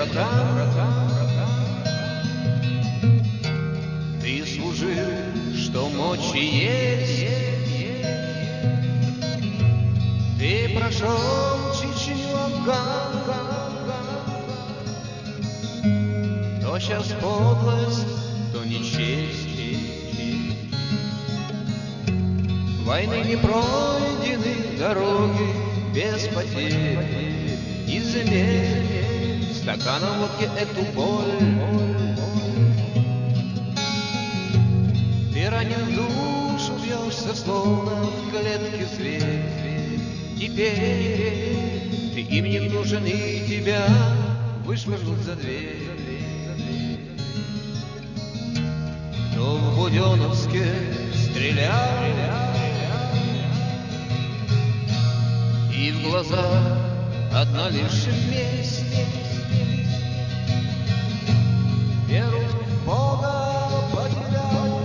врагам. Ты служил, что мочи есть. Ты прошел Чечню, Афган. То сейчас подлость, то нечесть. Войны не пройдены, дороги без потерь. И замерь стаканом водки эту боль. Ты ранен в душу, бьешься, словно в клетке зверь. Теперь ты им не нужен, и тебя вышвырнут за дверь. Кто в Буденновске стрелял, и в глаза одна лишь месть. Веру в Бога потерял,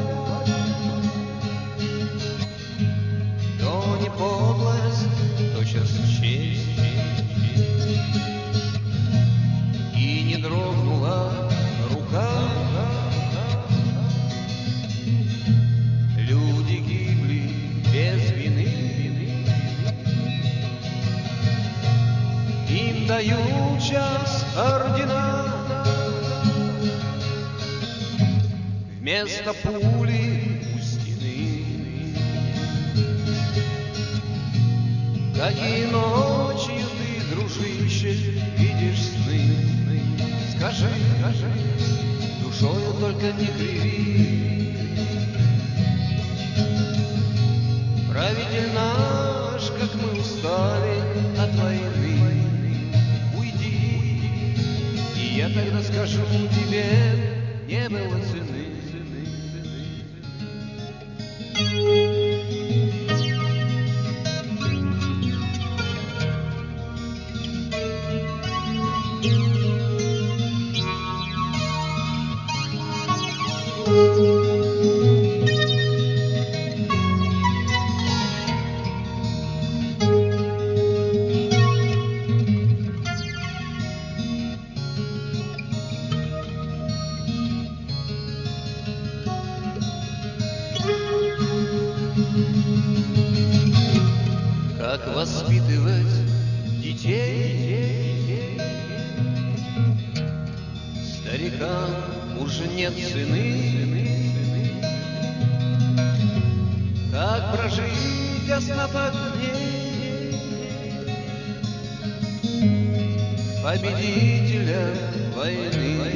то не подлость, то сейчас честь. И не дрогнула рука. Люди гибли без вины. Им дают час ордена. Вместо пули у стены. Какие ночью ты, дружище, видишь сны? Скажи, душою только не криви. Правитель наш, как мы устали от войны. Уйди, и я тогда скажу тебе, не было цены. Как воспитывать детей? Старикам уже нет цены. Как прожить остаток дней победителя войны?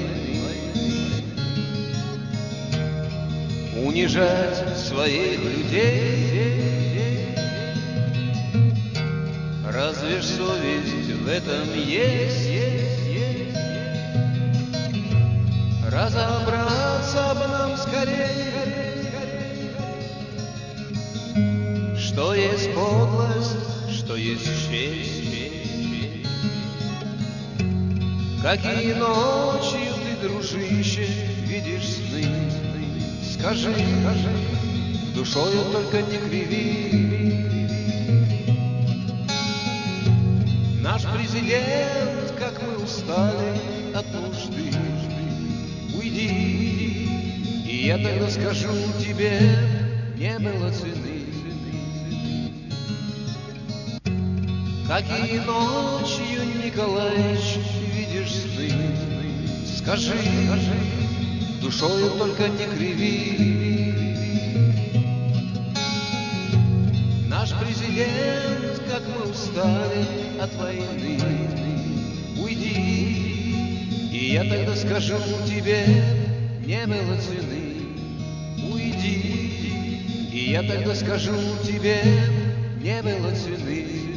Унижать своих людей? Разве ж совесть в этом есть? Разобраться бы нам скорее, что есть подлость, что есть честь. Какие ночью ты, дружище, видишь сны? Скажи, душою только не криви. Наш президент, как мы устали от нужды. Уйди, и я тогда скажу тебе, не было цены. Какие ночью, Николаич, видишь сны? Скажи, душою только не криви. Наш президент, как мы устали от войны. Уйди, и я тогда скажу тебе, не было цены. Уйди, и я тогда скажу тебе, не было цены.